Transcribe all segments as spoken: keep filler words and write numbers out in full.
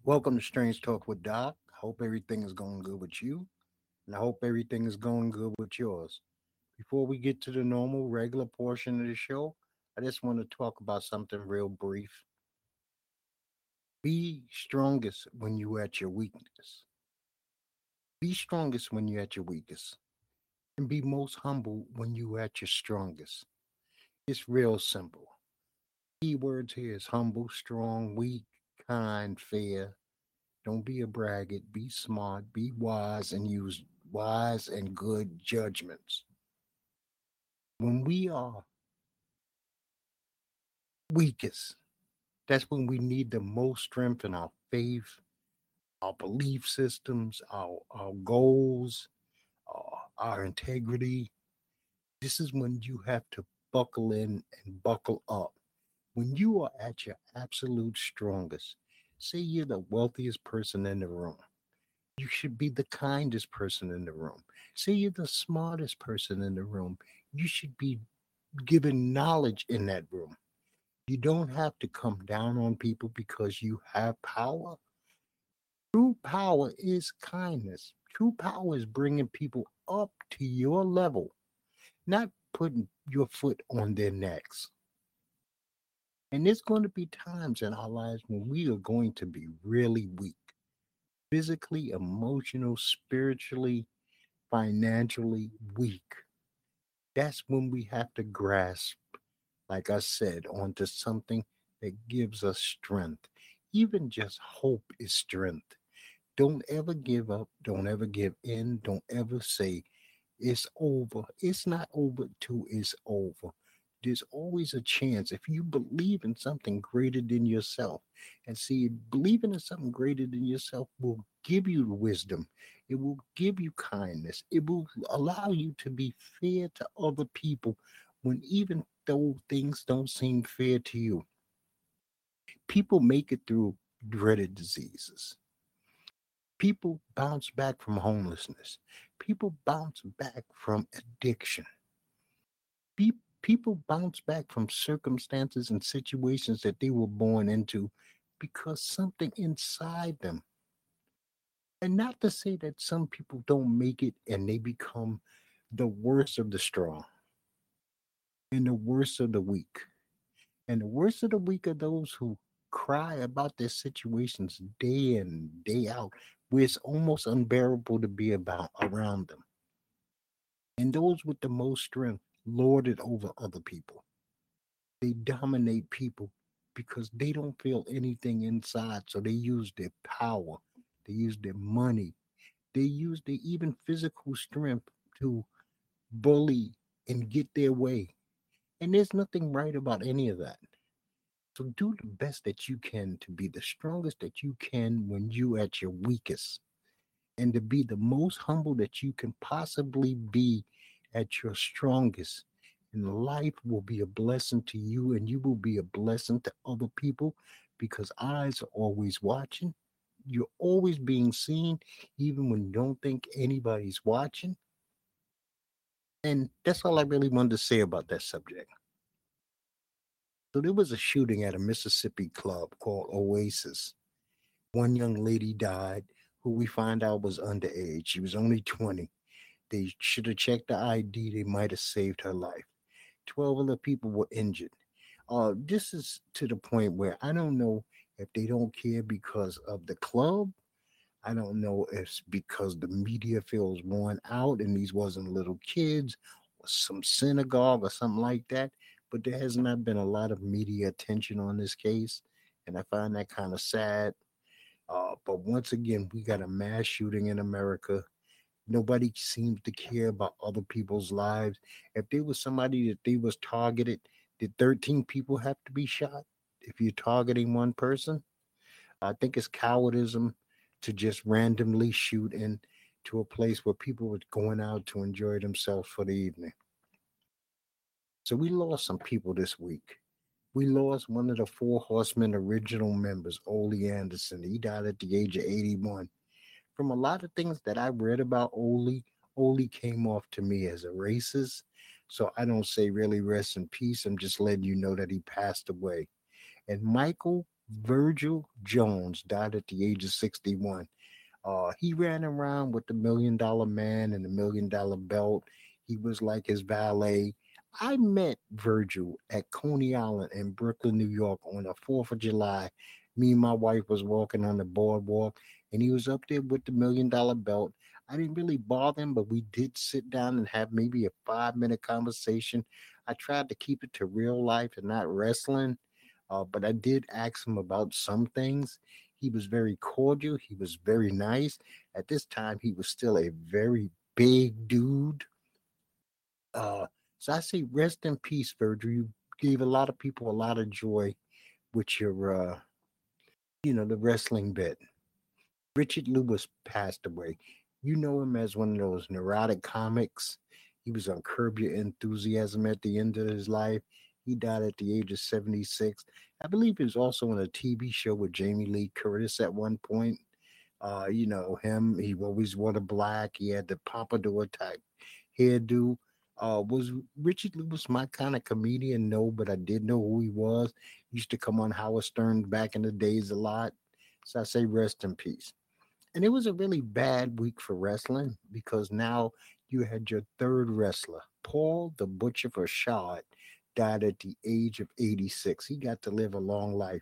Welcome to Strange Talk with Doc. Hope everything is going good with you, and I hope everything is going good with yours. Before we get to the normal, regular portion of the show, I just want to talk about something real brief. Be strongest when you at your weakness. Be strongest when you at your weakest. And be most humble when you at your strongest. It's real simple. Key words here is humble, strong, weak, kind, fair. Don't be a braggart. Be smart. Be wise and use wise and good judgments. When we are weakest, that's when we need the most strength in our faith, our belief systems, our, our goals, uh, our integrity. This is when you have to buckle in and buckle up. When you are at your absolute strongest, say you're the wealthiest person in the room. You should be the kindest person in the room. Say you're the smartest person in the room. You should be given knowledge in that room. You don't have to come down on people because you have power. True power is kindness. True power is bringing people up to your level, not putting your foot on their necks. And there's going to be times in our lives when we are going to be really weak, physically, emotional, spiritually, financially weak. That's when we have to grasp, like I said, onto something that gives us strength. Even just hope is strength. Don't ever give up. Don't ever give in. Don't ever say it's over. It's not over till it's over. There's always a chance if you believe in something greater than yourself. And see, believing in something greater than yourself will give you wisdom. It will give you kindness. It will allow you to be fair to other people when even though things don't seem fair to you. People make it through dreaded diseases. People bounce back from homelessness. People bounce back from addiction. Pe- People bounce back from circumstances and situations that they were born into because something inside them. And not to say that some people don't make it and they become the worst of the strong and the worst of the weak. And the worst of the weak are those who cry about their situations day in, day out, where it's almost unbearable to be about around them. And those with the most strength lord it over other people. They dominate people because they don't feel anything inside. So they use their power, they use their money, they use their even physical strength to bully and get their way. And there's nothing right about any of that. So do the best that you can to be the strongest that you can when you at your weakest and to be the most humble that you can possibly be at your strongest. And life will be a blessing to you and you will be a blessing to other people because eyes are always watching. You're always being seen, even when you don't think anybody's watching. And that's all I really wanted to say about that subject. So there was a shooting at a Mississippi club called Oasis. One young lady died who we find out was underage. She was only twenty. They should have checked the I D. They might have saved her life. twelve other people were injured. Uh, this is to the point where I don't know if they don't care because of the club. I don't know if it's because the media feels worn out and these wasn't little kids or some synagogue or something like that. But there has not been a lot of media attention on this case. And I find that kind of sad. Uh, but once again, we got a mass shooting in America. Nobody seems to care about other people's lives. If there was somebody that they was targeted, did thirteen people have to be shot? If you're targeting one person, I think it's cowardism to just randomly shoot into a place where people were going out to enjoy themselves for the evening. So we lost some people this week. We lost one of the Four Horsemen original members, Ole Anderson. He died at the age of eighty-one. From a lot of things that I read about Ole, Ole came off to me as a racist. So I don't say really rest in peace. I'm just letting you know that he passed away. And Michael, Virgil Jones died at the age of sixty-one. Uh, he ran around with the Million Dollar Man and the Million Dollar Belt. He was like his valet. I met Virgil at Coney Island in Brooklyn, New York on the fourth of July. Me and my wife was walking on the boardwalk, and he was up there with the Million Dollar Belt. I didn't really bother him, but we did sit down and have maybe a five minute conversation. I tried to keep it to real life and not wrestling, uh, but I did ask him about some things. He was very cordial. He was very nice. At this time, he was still a very big dude. Uh, so I say, rest in peace, Virgil. You gave a lot of people a lot of joy with your, uh, you know, the wrestling bit. Richard Lewis passed away. You know him as one of those neurotic comics. He was on Curb Your Enthusiasm at the end of his life. He died at the age of seventy-six. I believe he was also on a T V show with Jamie Lee Curtis at one point. Uh, you know, him, he always wore the black. He had the pompadour type hairdo. Uh, was Richard Lewis my kind of comedian? No, but I did know who he was. He used to come on Howard Stern back in the days a lot. So I say rest in peace. And it was a really bad week for wrestling because now you had your third wrestler, Paul the Butcher Rashad, died at the age of eighty-six. He got to live a long life.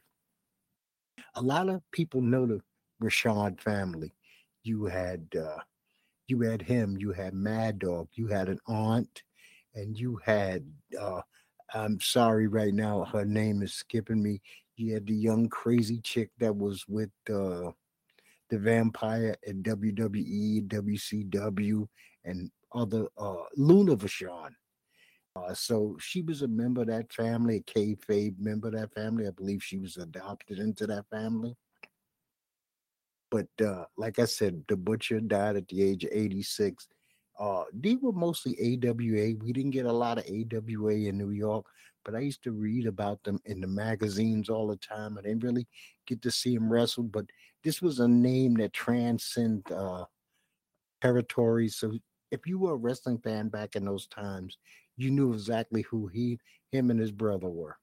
A lot of people know the Rashad family. You had uh, you had him, you had Mad Dog, you had an aunt, and you had uh, I'm sorry right now, her name is skipping me. You had the young crazy chick that was with uh, the vampire at W W E, W C W, and other uh, Luna Vachon. Uh, so she was a member of that family, a kayfabe member of that family. I believe she was adopted into that family. But uh, like I said, the butcher died at the age of eighty-six. Uh, they were mostly A W A. We didn't get a lot of A W A in New York, but I used to read about them in the magazines all the time. I didn't really get to see them wrestle, but this was a name that transcend uh, territories. So if you were a wrestling fan back in those times, you knew exactly who he, him, and his brother were.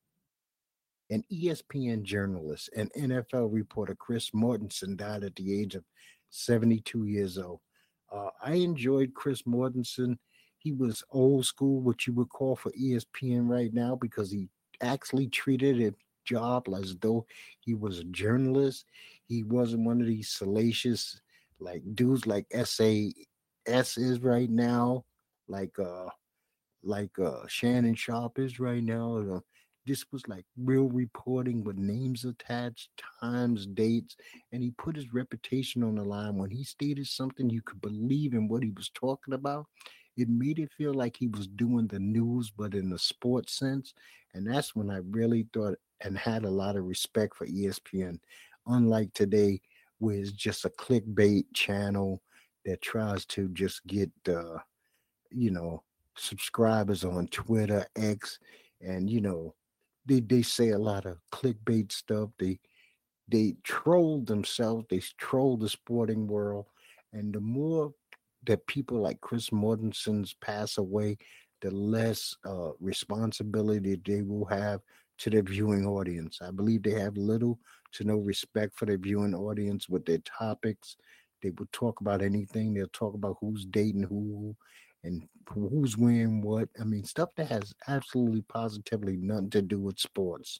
An E S P N journalist and N F L reporter Chris Mortensen died at the age of seventy-two years old. Uh, I enjoyed Chris Mortensen. He was old school, what you would call for E S P N right now, because he actually treated a job as though he was a journalist. He wasn't one of these salacious, like dudes like S A S is right now, like uh like uh Shannon Sharp is right now. Uh, this was like real reporting with names attached, times, dates, and he put his reputation on the line. When he stated something, you could believe in what he was talking about. It made it feel like he was doing the news, but in the sports sense. And that's when I really thought and had a lot of respect for E S P N. Unlike today, where it's just a clickbait channel that tries to just get uh, you know, subscribers on Twitter, X, and you know, they they say a lot of clickbait stuff. They they troll themselves. They troll the sporting world, and the more that people like Chris Mortensen's pass away, the less uh, responsibility they will have to their viewing audience. I believe they have little to no respect for their viewing audience with their topics. They will talk about anything. They'll talk about who's dating who and who's wearing what. I mean, stuff that has absolutely positively nothing to do with sports.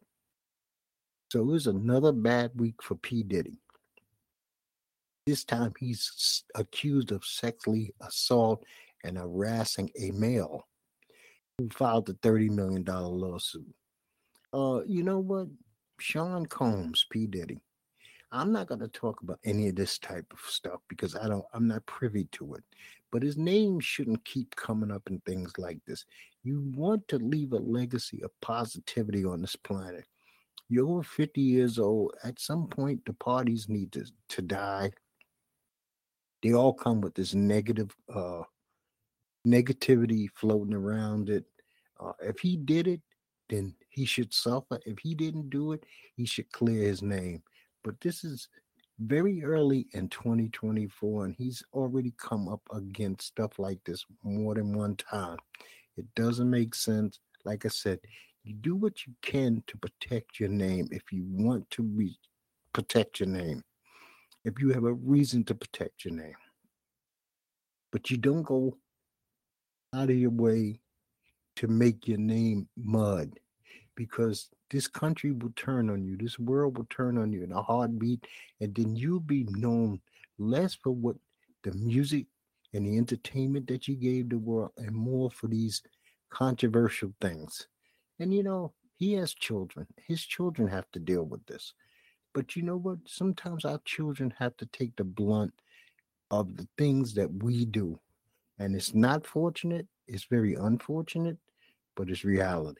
So it was another bad week for P. Diddy. This time he's accused of sexually assault and harassing a male who filed a thirty million dollars lawsuit. Uh, you know what? Sean Combs, P. Diddy. I'm not going to talk about any of this type of stuff because I don't, I'm not privy to it. But his name shouldn't keep coming up in things like this. You want to leave a legacy of positivity on this planet. You're over fifty years old. At some point, the parties need to, to die. They all come with this negative uh, negativity floating around it. Uh, if he did it, then he should suffer. If he didn't do it, he should clear his name. But this is very early in twenty twenty-four, and he's already come up against stuff like this more than one time. It doesn't make sense. Like I said, You do what you can to protect your name if you want to be, protect your name, if you have a reason to protect your name. But you don't go out of your way to make your name mud because this country will turn on you. This world will turn on you in a heartbeat, and then you'll be known less for what the music and the entertainment that you gave the world, and more for these controversial things. And you know, he has children. His children have to deal with this. But you know what? Sometimes our children have to take the blunt of the things that we do. And it's not fortunate, it's very unfortunate, but it's reality.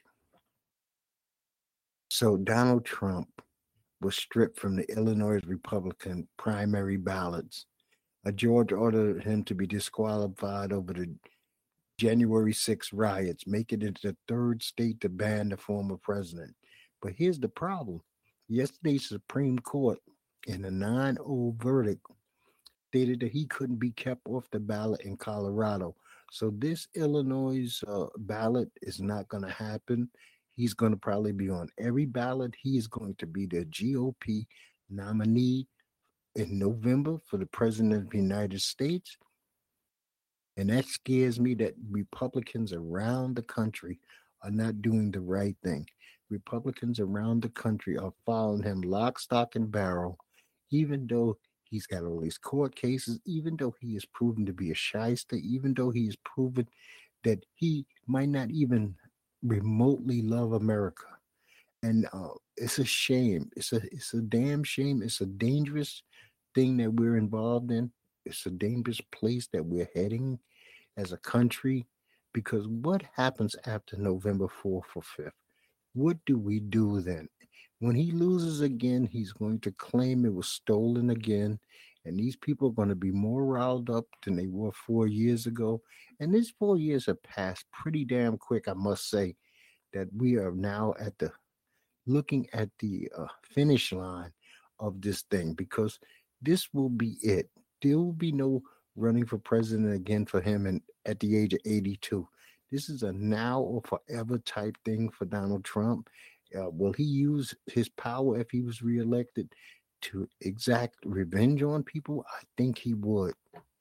So Donald Trump was stripped from the Illinois Republican primary ballots. A judge ordered him to be disqualified over the January sixth riots, making it the third state to ban the former president. But here's the problem. Yesterday's Supreme Court, in a nine oh verdict, stated that he couldn't be kept off the ballot in Colorado. So this Illinois uh, ballot is not going to happen. He's going to probably be on every ballot. He is going to be the G O P nominee in November for the president of the United States. And that scares me that Republicans around the country are not doing the right thing. Republicans around the country are following him lock, stock, and barrel, even though he's got all these court cases, even though he is proven to be a shyster, even though he is proven that he might not even remotely love America. And uh, it's a shame. It's a it's a damn shame. It's a dangerous thing that we're involved in. It's a dangerous place that we're heading as a country, because what happens after November fourth or fifth? What do we do then? When he loses again, he's going to claim it was stolen again. And these people are going to be more riled up than they were four years ago. And these four years have passed pretty damn quick, I must say, that we are now at the looking at the uh, finish line of this thing, because this will be it. There will be no running for president again for him and at the age of eighty-two. This is a now or forever type thing for Donald Trump. Uh, will he use his power if he was reelected to exact revenge on people? I think he would.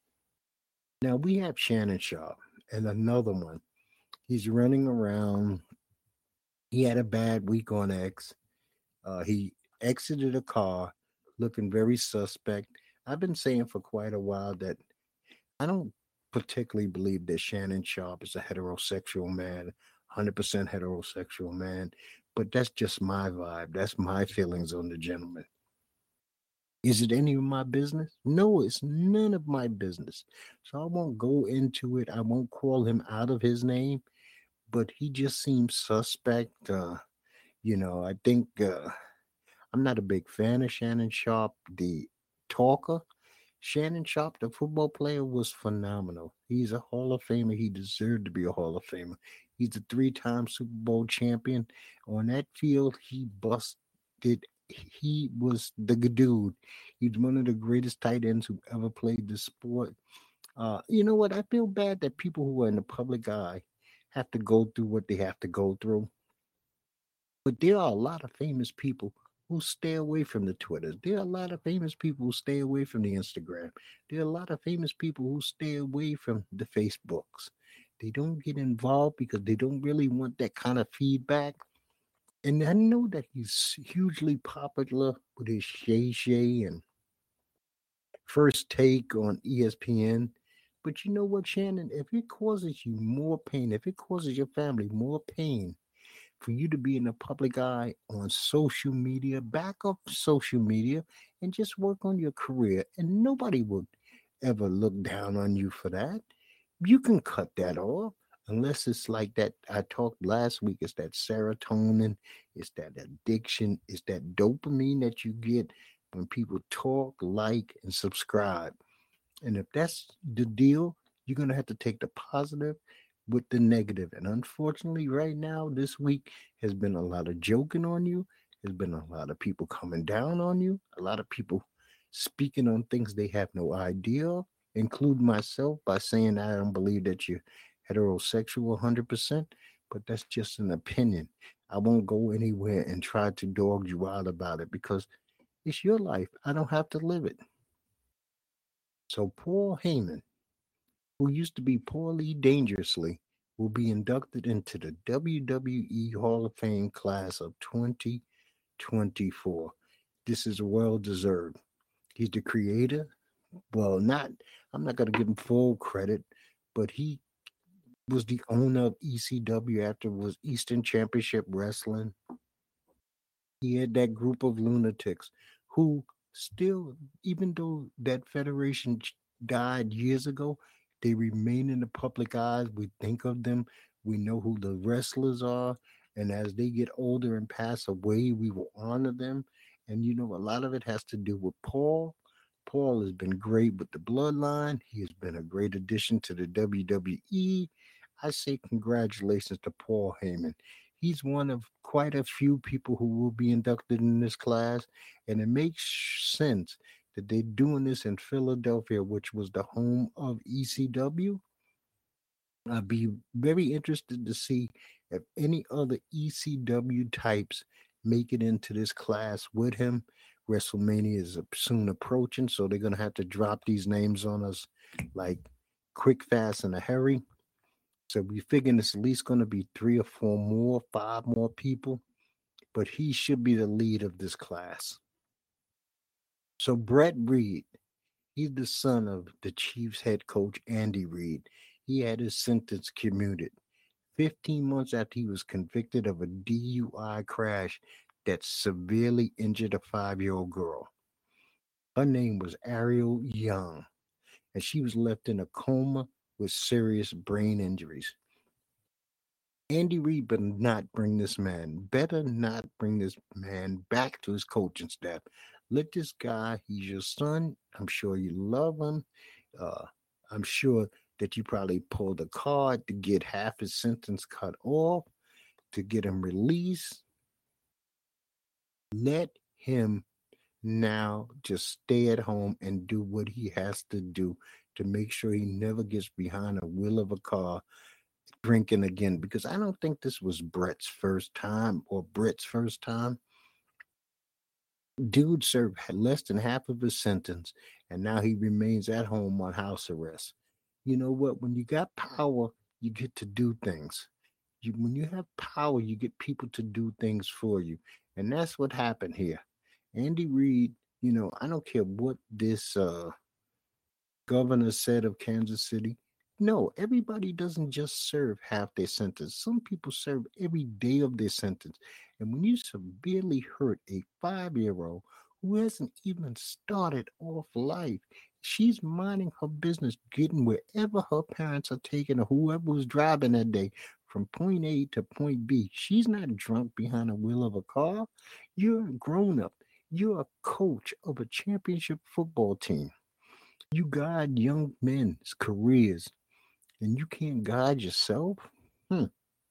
Now we have Shannon Sharp and another one. He's running around. He had a bad week on X. Uh, he exited a car looking very suspect. I've been saying for quite a while that I don't particularly believe that Shannon Sharp is a heterosexual man, one hundred percent heterosexual man, but that's just my vibe. That's my feelings on the gentleman. Is it any of my business? No, it's none of my business. So I won't go into it. I won't call him out of his name, but he just seems suspect. Uh, you know, I think uh, I'm not a big fan of Shannon Sharp, the talker. Shannon Sharp, the football player, was phenomenal. He's a Hall of Famer. He deserved to be a Hall of Famer. He's a three-time Super Bowl champion. On that field, he busted. He was the dude. He's one of the greatest tight ends who ever played the sport. Uh, you know what? I feel bad that people who are in the public eye have to go through what they have to go through. But there are a lot of famous people who stay away from the Twitters. There are a lot of famous people who stay away from the Instagram. There are a lot of famous people who stay away from the Facebooks. They don't get involved because they don't really want that kind of feedback. And I know that he's hugely popular with his Shay Shay and First Take on E S P N. But you know what, Shannon? If it causes you more pain, if it causes your family more pain, for you to be in the public eye on social media, back up social media and just work on your career. And nobody would ever look down on you for that. You can cut that off unless it's like that. I talked last week. It's that serotonin, it's that addiction, it's that dopamine that you get when people talk, like, and subscribe. And if that's the deal, you're going to have to take the positive with the negative. And unfortunately, right now, this week has been a lot of joking on you. There's been a lot of people coming down on you, a lot of people speaking on things they have no idea of, including myself, by saying I don't believe that you're heterosexual one hundred percent, but that's just an opinion. I won't go anywhere and try to dog you out about it because it's your life. I don't have to live it. So Paul Heyman, who used to be Paul Lee Dangerously, will be inducted into the W W E Hall of Fame class of twenty twenty-four. This is well deserved. He's the creator. Well, not, I'm not going to give him full credit, but he was the owner of E C W after it was Eastern Championship Wrestling. He had that group of lunatics who still, even though that federation died years ago, they remain in the public eyes. We think of them. We know who the wrestlers are. And as they get older and pass away, we will honor them. And you know, a lot of it has to do with Paul. Paul has been great with the bloodline. He has been a great addition to the W W E. I say congratulations to Paul Heyman. He's one of quite a few people who will be inducted in this class, and it makes sense that they're doing this in Philadelphia, which was the home of E C W. I'd be very interested to see if any other E C W types make it into this class with him. WrestleMania is soon approaching, so they're going to have to drop these names on us like quick, fast, in a hurry. So we figuring it's at least going to be three or four more, five more people, but he should be the lead of this class. So Brett Reed, he's the son of the Chiefs head coach Andy Reid. He had his sentence commuted fifteen months after he was convicted of a D U I crash that severely injured a five-year-old girl. Her name was Ariel Young, and she was left in a coma with serious brain injuries. Andy Reid better not bring this man, better not bring this man back to his coaching staff. Let this guy, he's your son. I'm sure you love him. Uh, I'm sure that you probably pulled a card to get half his sentence cut off, to get him released. Let him now just stay at home and do what he has to do to make sure he never gets behind the wheel of a car drinking again, because I don't think this was Brett's first time or Brett's first time. Dude served less than half of his sentence, and now he remains at home on house arrest. You know what? When you got power, you get to do things. You, when you have power, you get people to do things for you, and that's what happened here. Andy Reid, you know, I don't care what this uh, governor said of Kansas City. No, everybody doesn't just serve half their sentence. Some people serve every day of their sentence. And when you severely hurt a five year old who hasn't even started off life, she's minding her business, getting wherever her parents are taking her, whoever was driving that day from point A to point B. She's not drunk behind the wheel of a car. You're a grown up. You're a coach of a championship football team. You guide young men's careers and you can't guide yourself? Hmm.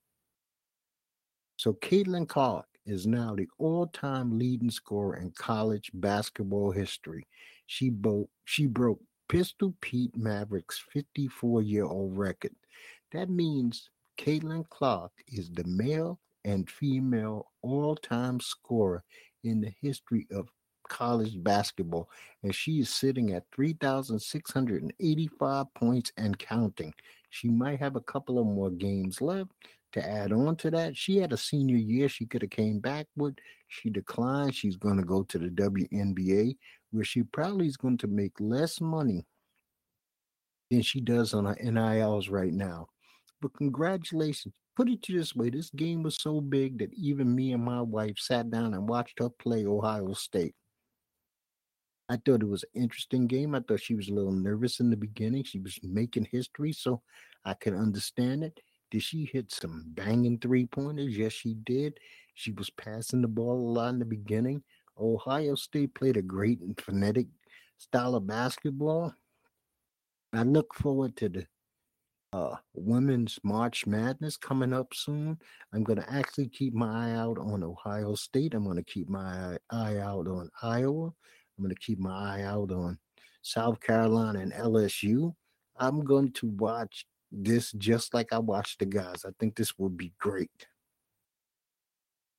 So Caitlin Clark is now the all-time leading scorer in college basketball history. She broke she broke Pistol Pete Maverick's fifty-four-year-old record. That means Caitlin Clark is the male and female all-time scorer in the history of college basketball, and she is sitting at three thousand six hundred eighty-five points and counting. She might have a couple of more games left to add on to that. She had a senior year she could have came back with. She declined. She's going to go to the W N B A, where she probably is going to make less money than she does on her N I Ls right now. But congratulations. Put it to this way, this game was so big that even me and my wife sat down and watched her play Ohio State. I thought it was an interesting game. I thought she was a little nervous in the beginning. She was making history, so I could understand it. Did she hit some banging three pointers? Yes, she did. She was passing the ball a lot in the beginning. Ohio State played a great and phonetic style of basketball. I look forward to the uh, women's March Madness coming up soon. I'm going to actually keep my eye out on Ohio State. I'm going to keep my eye out on Iowa. I'm going to keep my eye out on South Carolina and L S U. I'm going to watch this just like I watched the guys. I think this will be great.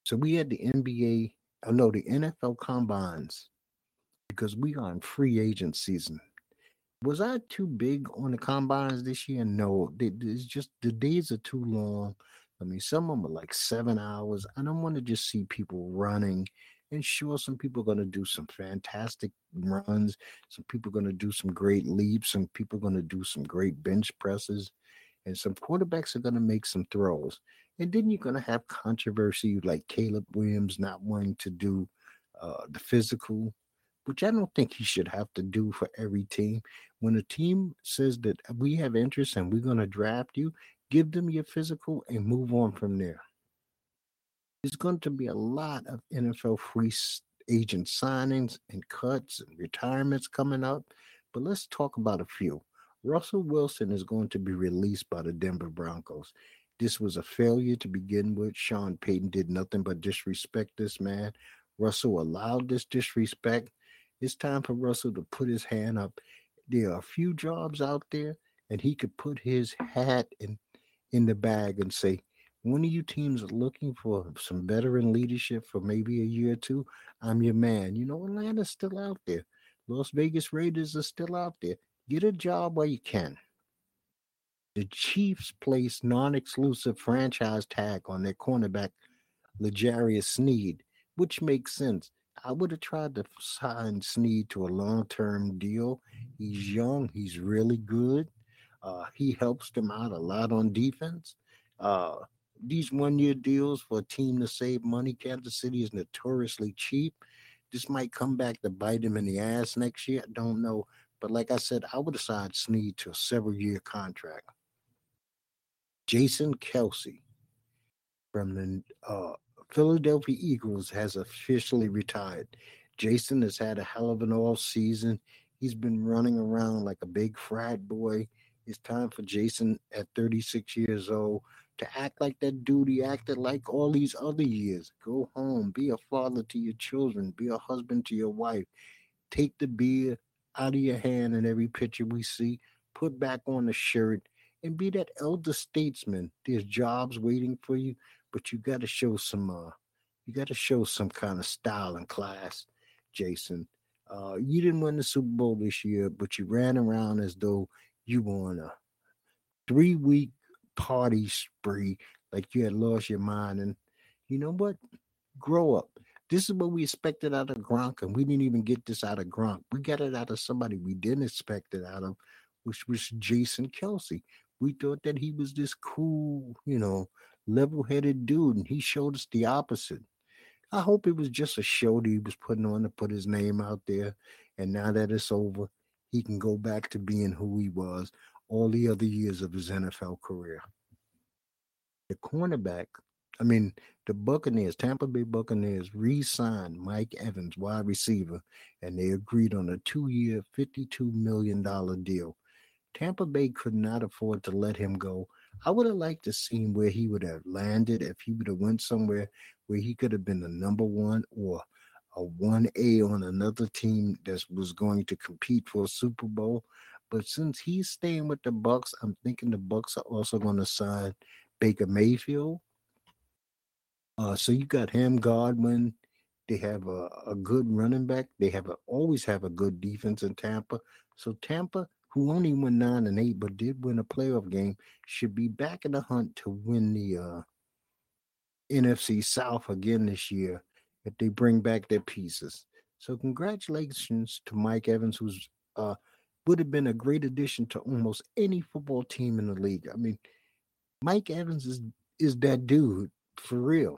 So we had the N B A, oh no, the N F L combines because we are in free agent season. Was I too big on the combines this year? No, they- it's just the days are too long. I mean, some of them are like seven hours. I don't want to just see people running. And sure, some people are going to do some fantastic runs. Some people are going to do some great leaps. Some people are going to do some great bench presses. And some quarterbacks are going to make some throws. And then you're going to have controversy like Caleb Williams not wanting to do uh, the physical, which I don't think he should have to do for every team. When a team says that we have interest and we're going to draft you, give them your physical and move on from there. There's going to be a lot of N F L free s- agent signings and cuts and retirements coming up, but let's talk about a few. Russell Wilson is going to be released by the Denver Broncos. This was a failure to begin with. Sean Payton did nothing but disrespect this man. Russell allowed this disrespect. It's time for Russell to put his hand up. There are a few jobs out there, and he could put his hat in in the bag and say, one of you teams are looking for some veteran leadership for maybe a year or two, I'm your man. You know, Atlanta's still out there. Las Vegas Raiders are still out there. Get a job while you can. The Chiefs placed non-exclusive franchise tag on their cornerback L'Jarius Sneed, which makes sense. I would have tried to sign Sneed to a long-term deal. He's young. He's really good. Uh, he helps them out a lot on defense. Uh, these one-year deals for a team to save money, Kansas City is notoriously cheap. This might come back to bite him in the ass next year. I don't know. But like I said, I would have signed Sneed to a several-year contract. Jason Kelsey from the uh, Philadelphia Eagles has officially retired. Jason has had a hell of an all season. He's been running around like a big frat boy. It's time for Jason at thirty-six years old to act like that dude he acted like all these other years. Go home, be a father to your children, be a husband to your wife, take the beer out of your hand in every picture we see, put back on the shirt, and be that elder statesman. There's jobs waiting for you, but you got to show some. Uh, you got to show some kind of style and class, Jason. Uh, you didn't win the Super Bowl this year, but you ran around as though you were on a three week party spree, like you had lost your mind. And you know what? Grow up. This is what we expected out of Gronk, and we didn't even get this out of Gronk. We got it out of somebody we didn't expect it out of, which was Jason Kelsey. We thought that he was this cool, you know, level headed dude, and he showed us the opposite. I hope it was just a show that he was putting on to put his name out there. And now that it's over, he can go back to being who he was all the other years of his N F L career. The cornerback, I mean, the Buccaneers, Tampa Bay Buccaneers re signed Mike Evans, wide receiver, and they agreed on a two year, fifty-two million dollars deal. Tampa Bay could not afford to let him go. I would have liked to see where he would have landed if he would have went somewhere where he could have been the number one or a one A on another team that was going to compete for a Super Bowl. But since he's staying with the Bucks, I'm thinking the Bucks are also going to sign Baker Mayfield. Uh, so you got him, Godwin. They have a, a good running back. They have a, always have a good defense in Tampa. So Tampa, who only went nine and eight but did win a playoff game, should be back in the hunt to win the uh, N F C South again this year if they bring back their pieces. So congratulations to Mike Evans, who's uh, would have been a great addition to almost any football team in the league. I mean, Mike Evans is is that dude for real.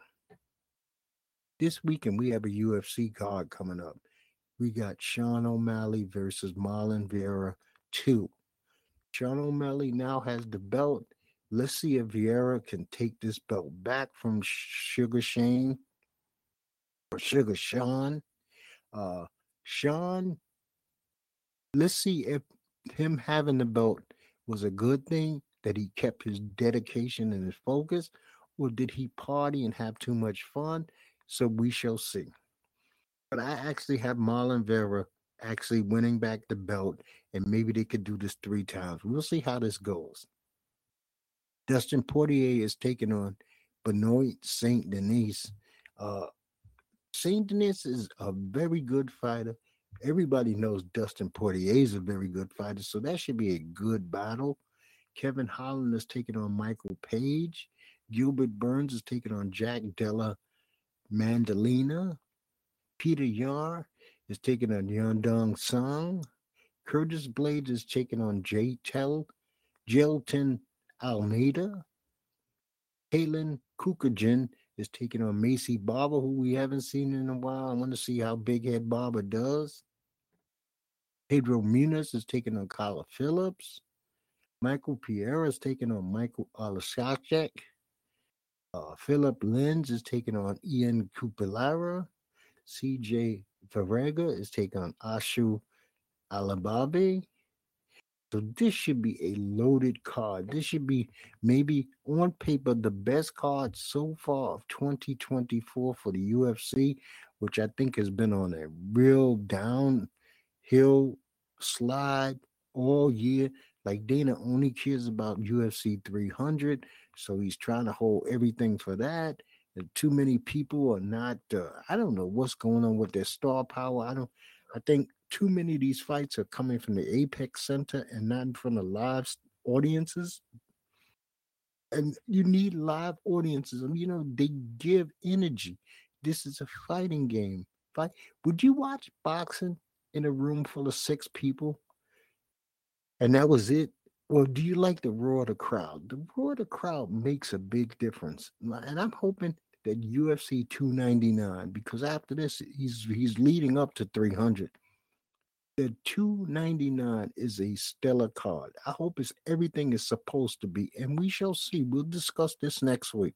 This weekend we have a U F C card coming up. We got Sean O'Malley versus Marlon Vera two. Sean O'Malley now has the belt. Let's see if Vieira can take this belt back from Sugar Shane or Sugar Sean. Uh, Sean, let's see if him having the belt was a good thing, that he kept his dedication and his focus, or did he party and have too much fun? So we shall see. But I actually have Marlon Vera actually winning back the belt, and maybe they could do this three times. We'll see how this goes. Dustin Poirier is taking on Benoit Saint Denis. Uh, Saint Denis is a very good fighter. Everybody knows Dustin Poirier is a very good fighter, so that should be a good battle. Kevin Holland is taking on Michael Page. Gilbert Burns is taking on Jack Della Mandalina. Peter Yar is taking on Yandong Song. Curtis Blades is taking on Jay Tell. Jelton Almeida. Kaylin Kukajan is taking on Macy Barber, who we haven't seen in a while. I want to see how Big Head Barber does. Pedro Munoz is taking on Kyla Phillips. Michael Pierre is taking on Michael Olasacek. Uh, Philip Lenz is taking on Ian Cupelara. C J Varega is taking on Ashu Alababe. So this should be a loaded card. This should be maybe on paper the best card so far of twenty twenty-four for the U F C, which I think has been on a real downhill slide all year. Like Dana only cares about U F C three hundred, so he's trying to hold everything for that. And too many people are not. Uh, I don't know what's going on with their star power. I don't. I think too many of these fights are coming from the Apex Center and not from the live audiences. And you need live audiences. You know, they give energy. This is a fighting game. Fight. Would you watch boxing in a room full of six people and that was it? Or do you like the roar of the crowd? The roar of the crowd makes a big difference. And I'm hoping that U F C two ninety-nine, because after this, he's he's leading up to three hundred. The two ninety-nine is a stellar card. I hope it's everything is supposed to be, and we shall see. We'll discuss this next week.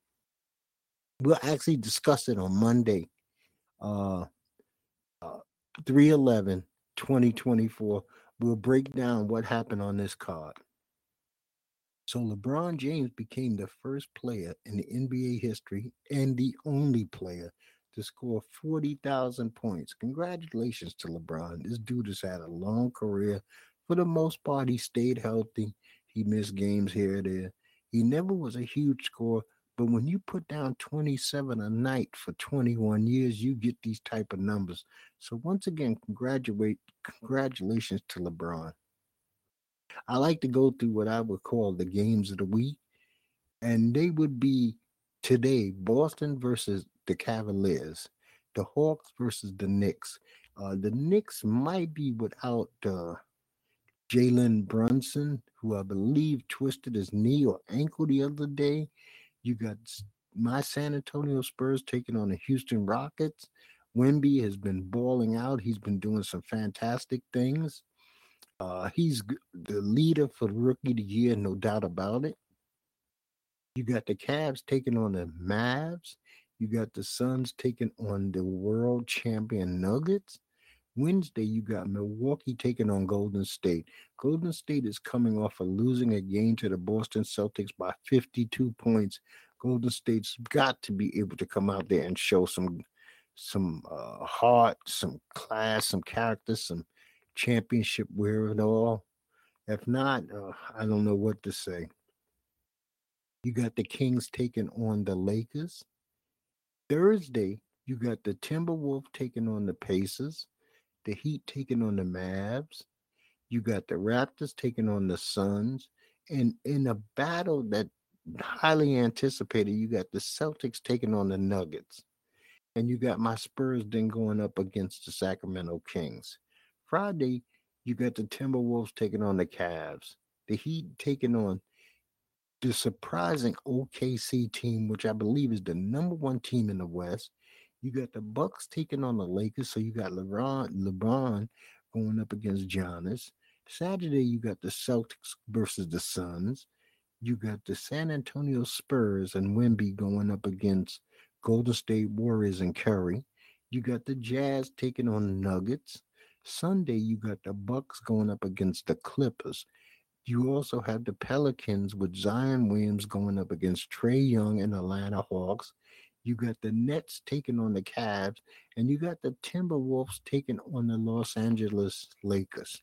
We'll actually discuss it on Monday, uh, uh, three eleven twenty twenty-four. We'll break down what happened on this card. So LeBron James became the first player in the N B A history and the only player to score forty thousand points. Congratulations to LeBron. This dude has had a long career. For the most part, he stayed healthy. He missed games here and there. He never was a huge scorer, but when you put down twenty-seven a night for twenty-one years, you get these type of numbers. So once again, congratulate congratulations to LeBron. I like to go through what I would call the games of the week, and they would be today Boston versus the Cavaliers, the Hawks versus the Knicks. Uh, the Knicks might be without uh, Jalen Brunson, who I believe twisted his knee or ankle the other day. You got my San Antonio Spurs taking on the Houston Rockets. Wemby has been balling out. He's been doing some fantastic things. Uh, he's the leader for the rookie of the year, no doubt about it. You got the Cavs taking on the Mavs. You got the Suns taking on the world champion Nuggets. Wednesday, you got Milwaukee taking on Golden State. Golden State is coming off of losing a game to the Boston Celtics by fifty-two points. Golden State's got to be able to come out there and show some some uh, heart, some class, some character, some championship wherewithal. If not, uh, I don't know what to say. You got the Kings taking on the Lakers. Thursday, you got the Timberwolves taking on the Pacers. The Heat taking on the Mavs. You got the Raptors taking on the Suns. And in a battle that highly anticipated, you got the Celtics taking on the Nuggets. And you got my Spurs then going up against the Sacramento Kings. Friday, you got the Timberwolves taking on the Cavs. The Heat taking on the surprising O K C team, which I believe is the number one team in the West. You got the Bucks taking on the Lakers, so you got LeBron, LeBron going up against Giannis. Saturday, you got the Celtics versus the Suns. You got the San Antonio Spurs and Wemby going up against Golden State Warriors and Curry. You got the Jazz taking on the Nuggets. Sunday, you got the Bucks going up against the Clippers. You also have the Pelicans with Zion Williams going up against Trae Young and Atlanta Hawks. You got the Nets taking on the Cavs, and you got the Timberwolves taking on the Los Angeles Lakers.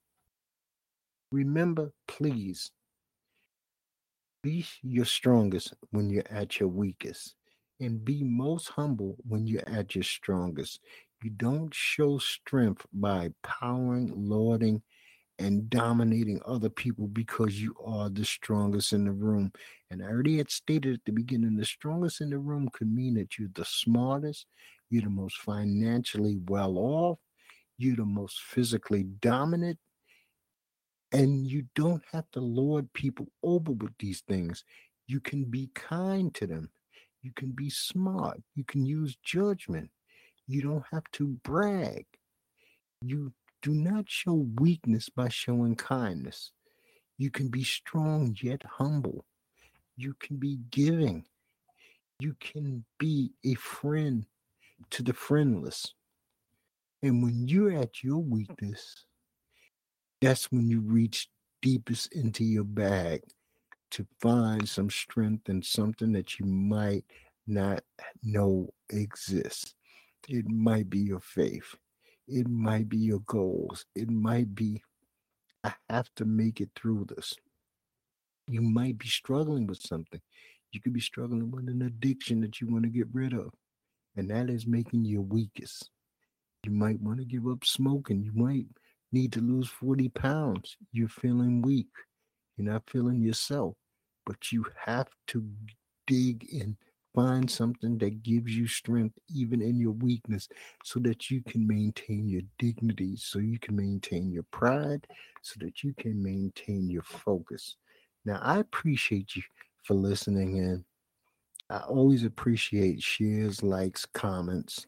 Remember, please, be your strongest when you're at your weakest. and be most humble when you're at your strongest. You don't show strength by powering, lauding, and dominating other people because you are the strongest in the room. And I already had stated at the beginning, the strongest in the room could mean that you're the smartest, you're the most financially well off, you're the most physically dominant, and you don't have to lord people over with these things. You can be kind to them. You can be smart. You can use judgment. You don't have to brag. You do not show weakness by showing kindness. You can be strong yet humble. You can be giving. You can be a friend to the friendless. And when you're at your weakness, that's when you reach deepest into your bag to find some strength in something that you might not know exists. It might be your faith. It might be your goals. It might be, I have to make it through this. You might be struggling with something. You could be struggling with an addiction that you want to get rid of, and that is making you weakest. You might want to give up smoking. You might need to lose forty pounds. You're feeling weak. You're not feeling yourself, but you have to dig and find something that gives you strength even in your weakness so that you can maintain your dignity, so you can maintain your pride, so that you can maintain your focus. Now, I appreciate you for listening in. I always appreciate shares, likes, comments.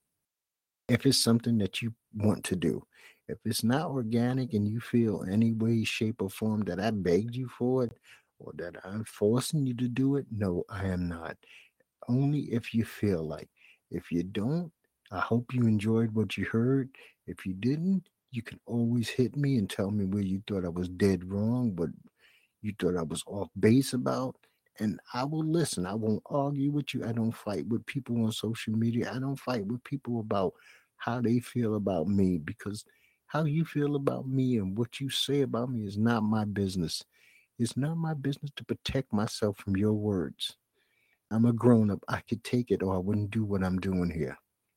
If it's something that you want to do, if it's not organic and you feel any way, shape, or form that I begged you for it or that I'm forcing you to do it, no, I am not. Only if you feel like. If you don't, I hope you enjoyed what you heard. If you didn't, you can always hit me and tell me where you thought I was dead wrong, what you thought I was off base about. And I will listen. I won't argue with you. I don't fight with people on social media. I don't fight with people about how they feel about me because how you feel about me and what you say about me is not my business. It's not my business to protect myself from your words. I'm a grown up. I could take it or I wouldn't do what I'm doing here.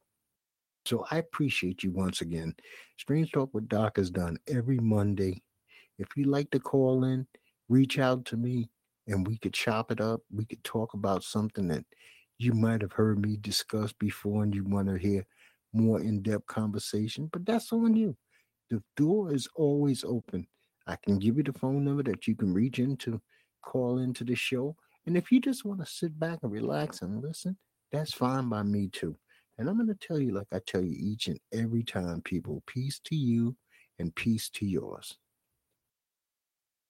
So I appreciate you once again. Strange Talk with Doc is done every Monday. If you'd like to call in, reach out to me and we could chop it up. We could talk about something that you might have heard me discuss before and you want to hear more in depth conversation, but that's on you. The door is always open. I can give you the phone number that you can reach into, call into the show. And if you just want to sit back and relax and listen, that's fine by me too. And I'm going to tell you, like I tell you each and every time, people, peace to you and peace to yours.